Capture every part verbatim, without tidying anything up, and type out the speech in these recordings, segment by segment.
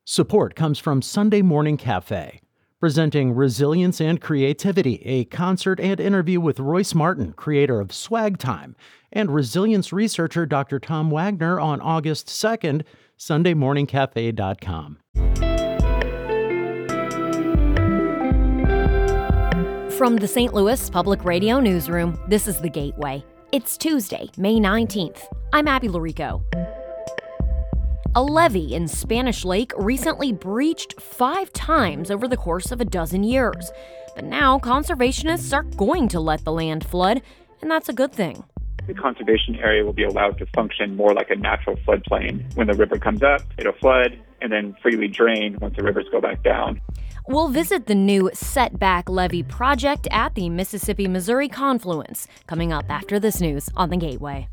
Support comes from Sunday Morning Cafe, presenting Resilience and Creativity, a concert and interview with Royce Martin, creator of Swag Time, and resilience researcher Doctor Tom Wagner on August second, sunday morning cafe dot com. From the Saint Louis Public Radio Newsroom, this is The Gateway. It's Tuesday, May nineteenth. I'm Abby Larico. A levee in Spanish Lake recently breached five times over the course of a dozen years. But now conservationists are going to let the land flood, and that's a good thing. The conservation area will be allowed to function more like a natural floodplain. When the river comes up, it'll flood and then freely drain once the rivers go back down. We'll visit the new Setback Levee project at the Mississippi-Missouri confluence, coming up after this news on The Gateway.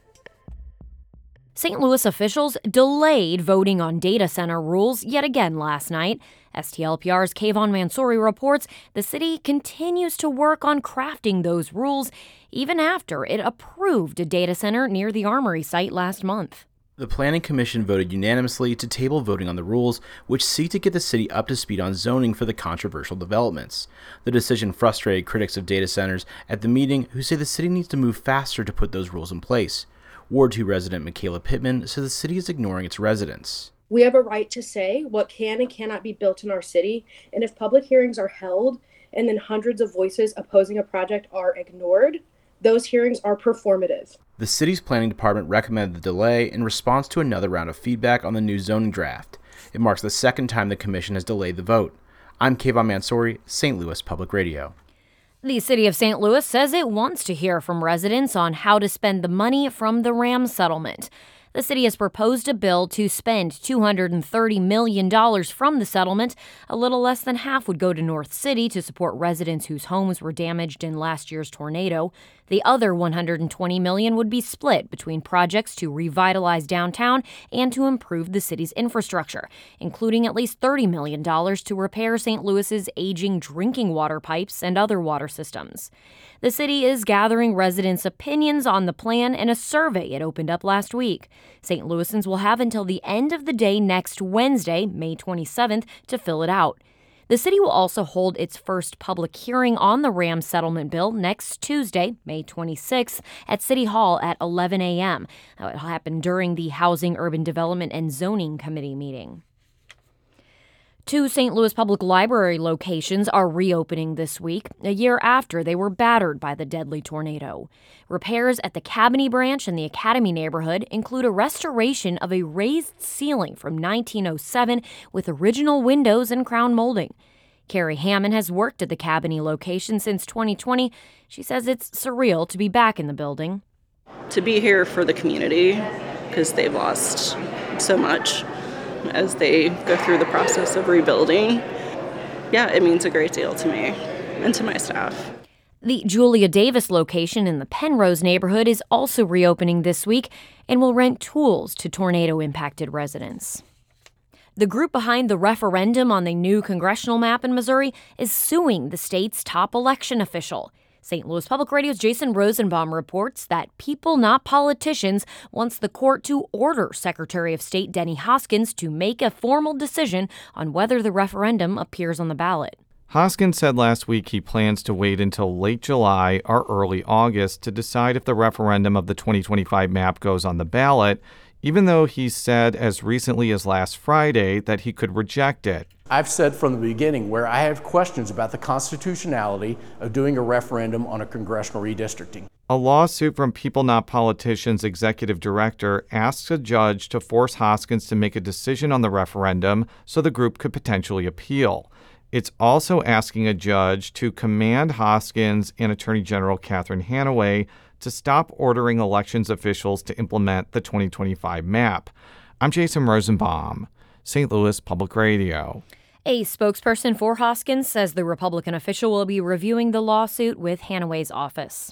Saint Louis officials delayed voting on data center rules yet again last night. S T L P R's Kayvon Mansouri reports the city continues to work on crafting those rules even after it approved a data center near the Armory site last month. The Planning Commission voted unanimously to table voting on the rules, which seek to get the city up to speed on zoning for the controversial developments. The decision frustrated critics of data centers at the meeting, who say the city needs to move faster to put those rules in place. Ward two resident Michaela Pittman says the city is ignoring its residents. We have a right to say what can and cannot be built in our city, and if public hearings are held and then hundreds of voices opposing a project are ignored, those hearings are performative. The city's planning department recommended the delay in response to another round of feedback on the new zoning draft. It marks the second time the commission has delayed the vote. I'm Kayvon Mansouri, Saint Louis Public Radio. The city of Saint Louis says it wants to hear from residents on how to spend the money from the Ram settlement. The city has proposed a bill to spend two hundred thirty million dollars from the settlement. A little less than half would go to North City to support residents whose homes were damaged in last year's tornado. The other one hundred twenty million dollars would be split between projects to revitalize downtown and to improve the city's infrastructure, including at least thirty million dollars to repair Saint Louis's aging drinking water pipes and other water systems. The city is gathering residents' opinions on the plan in a survey it opened up last week. Saint Louisans will have until the end of the day next Wednesday, May twenty-seventh, to fill it out. The city will also hold its first public hearing on the Ram settlement bill next Tuesday, May twenty-sixth, at City Hall at eleven a.m. It will happen during the Housing, Urban Development, and Zoning Committee meeting. Two Saint Louis Public Library locations are reopening this week, a year after they were battered by the deadly tornado. Repairs at the Cabanne branch and the Academy neighborhood include a restoration of a raised ceiling from nineteen oh seven with original windows and crown molding. Carrie Hammond has worked at the Cabanne location since twenty twenty. She says it's surreal to be back in the building. To be here for the community, because they've lost so much as they go through the process of rebuilding. Yeah, it means a great deal to me and to my staff. The Julia Davis location in the Penrose neighborhood is also reopening this week and will rent tools to tornado-impacted residents. The group behind the referendum on the new congressional map in Missouri is suing the state's top election official. Saint Louis Public Radio's Jason Rosenbaum reports that People Not Politicians wants the court to order Secretary of State Denny Hoskins to make a formal decision on whether the referendum appears on the ballot. Hoskins said last week he plans to wait until late July or early August to decide if the referendum of the twenty twenty-five map goes on the ballot, even though he said as recently as last Friday that he could reject it. I've said from the beginning where I have questions about the constitutionality of doing a referendum on a congressional redistricting. A lawsuit from People Not Politicians executive director asks a judge to force Hoskins to make a decision on the referendum so the group could potentially appeal. It's also asking a judge to command Hoskins and Attorney General Catherine Hanaway to stop ordering elections officials to implement the twenty twenty-five map. I'm Jason Rosenbaum, Saint Louis Public Radio. A spokesperson for Hoskins says the Republican official will be reviewing the lawsuit with Hanaway's office.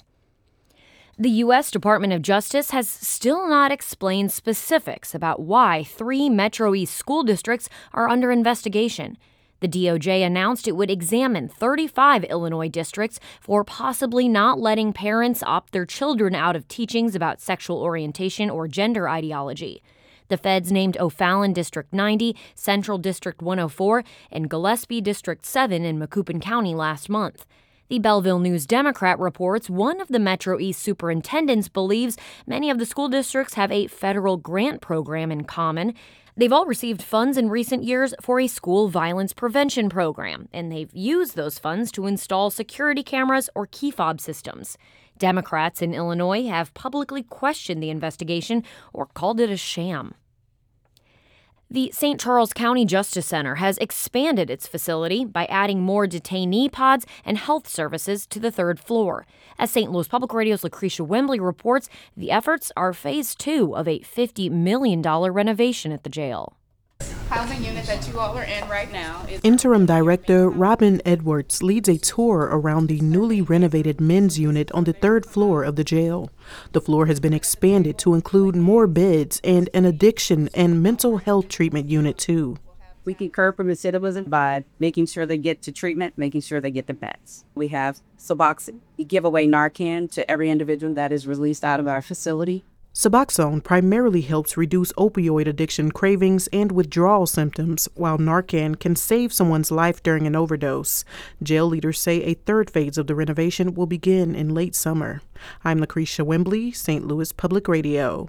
The U S Department of Justice has still not explained specifics about why three Metro East school districts are under investigation. The D O J announced it would examine thirty-five Illinois districts for possibly not letting parents opt their children out of teachings about sexual orientation or gender ideology. The feds named O'Fallon District ninety, Central District one oh four, and Gillespie District seven in Macoupin County last month. The Belleville News-Democrat reports one of the Metro East superintendents believes many of the school districts have a federal grant program in common. They've all received funds in recent years for a school violence prevention program, and they've used those funds to install security cameras or key fob systems. Democrats in Illinois have publicly questioned the investigation or called it a sham. The Saint Charles County Justice Center has expanded its facility by adding more detainee pods and health services to the third floor. As Saint Louis Public Radio's Lucretia Wembley reports, the efforts are phase two of a fifty million dollars renovation at the jail. Housing unit that you all are in right now is... Interim Director Robin Edwards leads a tour around the newly renovated men's unit on the third floor of the jail. The floor has been expanded to include more beds and an addiction and mental health treatment unit, too. We can curb from recidivism by making sure they get to treatment, making sure they get the meds. We have Suboxone. We give away Narcan to every individual that is released out of our facility. Suboxone primarily helps reduce opioid addiction cravings and withdrawal symptoms, while Narcan can save someone's life during an overdose. Jail leaders say a third phase of the renovation will begin in late summer. I'm Lucretia Wembley, Saint Louis Public Radio.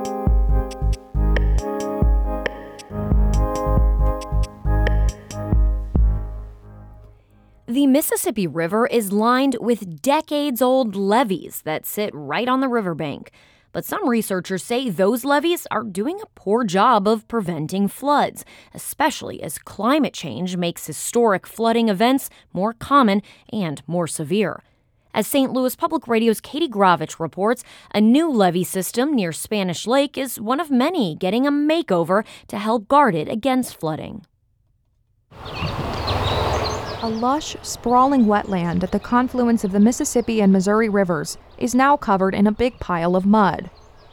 The Mississippi River is lined with decades-old levees that sit right on the riverbank. But some researchers say those levees are doing a poor job of preventing floods, especially as climate change makes historic flooding events more common and more severe. As Saint Louis Public Radio's Katie Gravich reports, a new levee system near Spanish Lake is one of many getting a makeover to help guard it against flooding. A lush, sprawling wetland at the confluence of the Mississippi and Missouri rivers is now covered in a big pile of mud.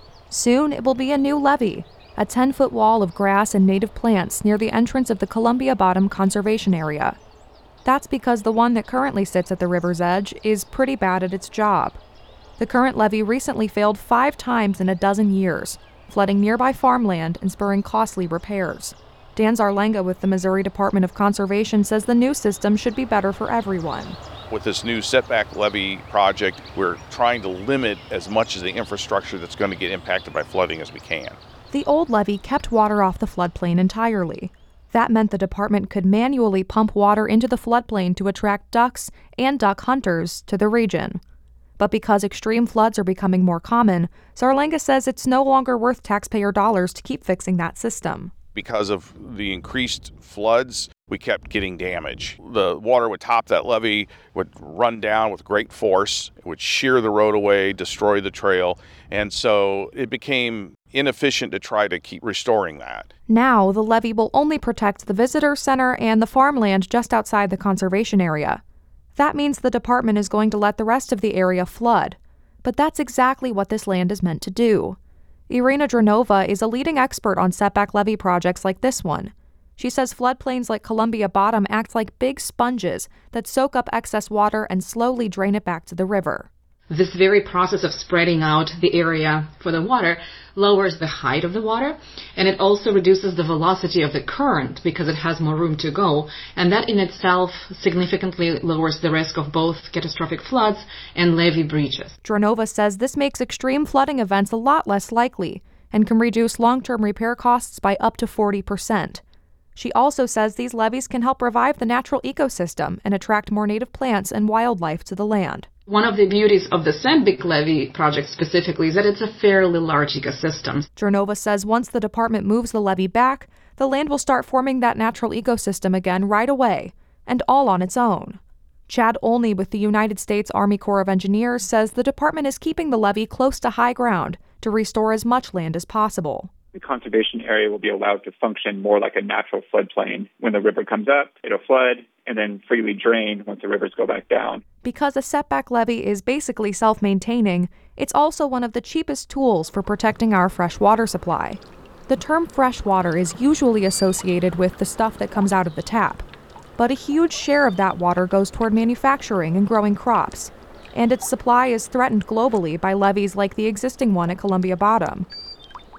Soon it will be a new levee, a ten-foot wall of grass and native plants near the entrance of the Columbia Bottom Conservation Area. That's because the one that currently sits at the river's edge is pretty bad at its job. The current levee recently failed five times in a dozen years, flooding nearby farmland and spurring costly repairs. Dan Zarlenga with the Missouri Department of Conservation says the new system should be better for everyone. With this new setback levee project, we're trying to limit as much of the infrastructure that's going to get impacted by flooding as we can. The old levee kept water off the floodplain entirely. That meant the department could manually pump water into the floodplain to attract ducks and duck hunters to the region. But because extreme floods are becoming more common, Zarlenga says it's no longer worth taxpayer dollars to keep fixing that system. Because of the increased floods, we kept getting damage. The water would top that levee, would run down with great force, it would shear the road away, destroy the trail, and so it became inefficient to try to keep restoring that. Now, the levee will only protect the visitor center and the farmland just outside the conservation area. That means the department is going to let the rest of the area flood. But that's exactly what this land is meant to do. Irina Dranova is a leading expert on setback levee projects like this one. She says floodplains like Columbia Bottom act like big sponges that soak up excess water and slowly drain it back to the river. This very process of spreading out the area for the water lowers the height of the water, and it also reduces the velocity of the current because it has more room to go, and that in itself significantly lowers the risk of both catastrophic floods and levee breaches. Dranova says this makes extreme flooding events a lot less likely and can reduce long-term repair costs by up to forty percent. She also says these levees can help revive the natural ecosystem and attract more native plants and wildlife to the land. One of the beauties of the Sandbig Levee project specifically is that it's a fairly large ecosystem. Dranova says once the department moves the levee back, the land will start forming that natural ecosystem again right away, and all on its own. Chad Olney with the United States Army Corps of Engineers says the department is keeping the levee close to high ground to restore as much land as possible. The conservation area will be allowed to function more like a natural floodplain. When the river comes up, it'll flood and then freely drain once the rivers go back down. Because a setback levee is basically self-maintaining, it's also one of the cheapest tools for protecting our fresh water supply. The term fresh water is usually associated with the stuff that comes out of the tap, but a huge share of that water goes toward manufacturing and growing crops, and its supply is threatened globally by levees like the existing one at Columbia Bottom.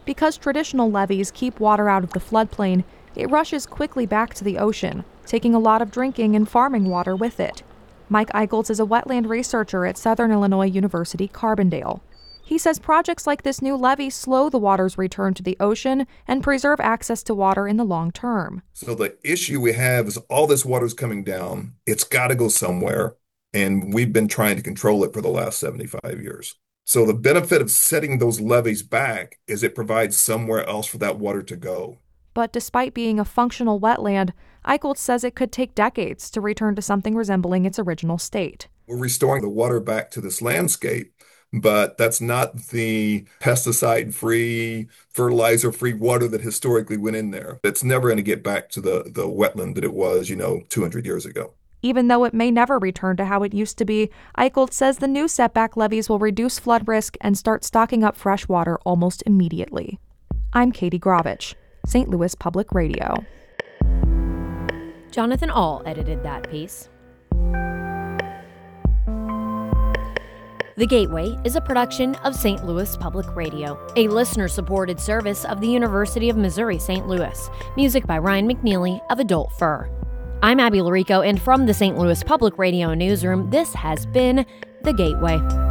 Because traditional levees keep water out of the floodplain, it rushes quickly back to the ocean, taking a lot of drinking and farming water with it. Mike Eicholtz is a wetland researcher at Southern Illinois University, Carbondale. He says projects like this new levee slow the water's return to the ocean and preserve access to water in the long term. So the issue we have is all this water's coming down. It's got to go somewhere, and we've been trying to control it for the last seventy-five years. So the benefit of setting those levees back is it provides somewhere else for that water to go. But despite being a functional wetland, Eicholtz says it could take decades to return to something resembling its original state. We're restoring the water back to this landscape, but that's not the pesticide-free, fertilizer-free water that historically went in there. It's never going to get back to the, the wetland that it was, you know, two hundred years ago. Even though it may never return to how it used to be, Eicholtz says the new setback levees will reduce flood risk and start stocking up fresh water almost immediately. I'm Katie Gravich, Saint Louis Public Radio. Jonathan Ahl edited that piece. The Gateway is a production of Saint Louis Public Radio, a listener-supported service of the University of Missouri Saint Louis. Music by Ryan McNeely of Adult Fur. I'm Abby Larico, and from the Saint Louis Public Radio newsroom, this has been The Gateway.